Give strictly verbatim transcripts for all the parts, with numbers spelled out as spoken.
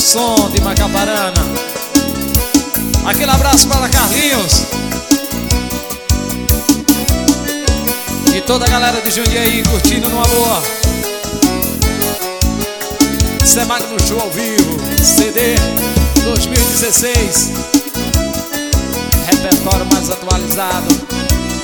som de Macaparana. Aquele abraço para Carlinhos e toda a galera de Jundiaí curtindo numa boa. Isso é Magno Show ao vivo, C D dois mil e dezesseis, repertório mais atualizado.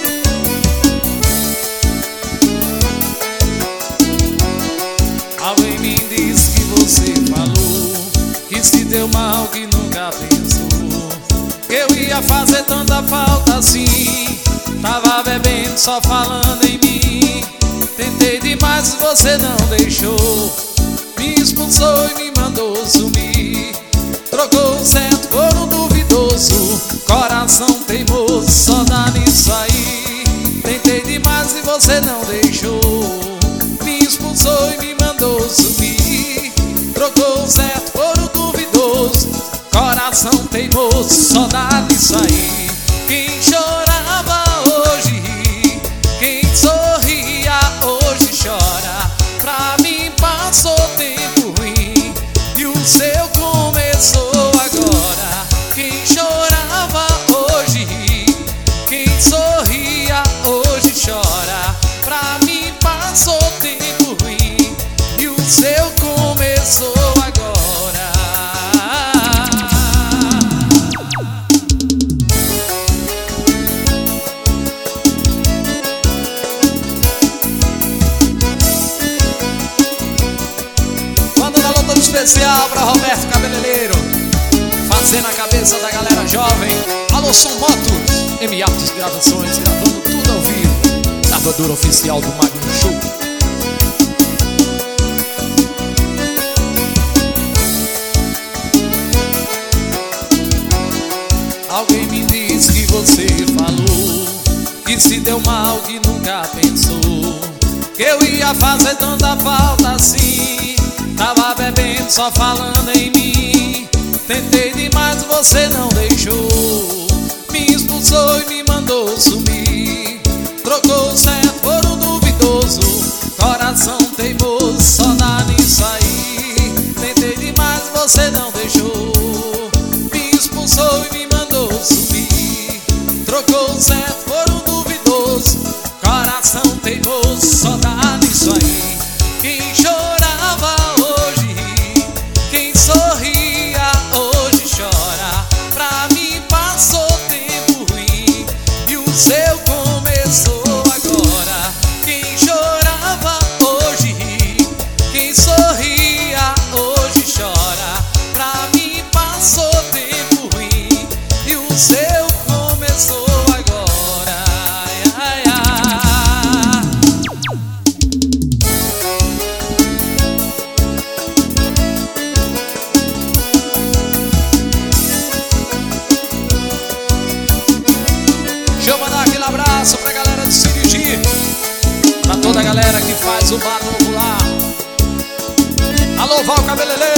Alguém me disse que você falou que se deu mal, que nunca pensou que eu ia fazer tanta falta assim. Tava bebendo, só falando em mim. Tentei demais, você não deixou. Me expulsou e me mandou sumir. Trocou o certo por um duvidoso. Coração teimoso, só dá nisso aí. Tentei demais e você não deixou. Me expulsou e me mandou sumir. Trocou o certo por um duvidoso. Coração teimoso, só dá nisso aí. Quem chorava hoje ri, quem sorria hoje chora. Pra mim passou tempo ruim e o seu começou agora. Quem chorava hoje ri, quem sorria hoje chora. Pra mim passou tempo ruim e o seu começou agora. Mandando alô todo especial pra Roberto Cabeleireiro, fazendo a cabeça da galera jovem. Alô Som Motos, M Artes Gravações, gravando tudo ao vivo. Gravadora oficial do Magno Show. Alguém me disse que você falou que se deu mal, que nunca pensou que eu ia fazer tanta falta assim. Tava bebendo, só falando em mim. Tentei demais, você não deixou. Me expulsou e me mandou sumir. Trocou o certo por um duvidoso. Coração teimoso, só dá nisso aí. Tentei demais, você não deixou. Me expulsou e me mandou sumir. Trocou o certo por um duvidoso. Coração teimoso, só dá nisso aí. Quem chorava hoje ri, quem sorria hoje chora. Pra mim passou tempo ruim e o seu começou agora. Quem chorava hoje ri, quem sorria hoje chora. Pra mim passou tempo ruim e o seu começou agora. Ai, ai, ai. Deixa eu mandar aquele abraço pra galera do Sirigi, pra toda a galera que faz o bar popular. Alô, Val Cabeleireiro.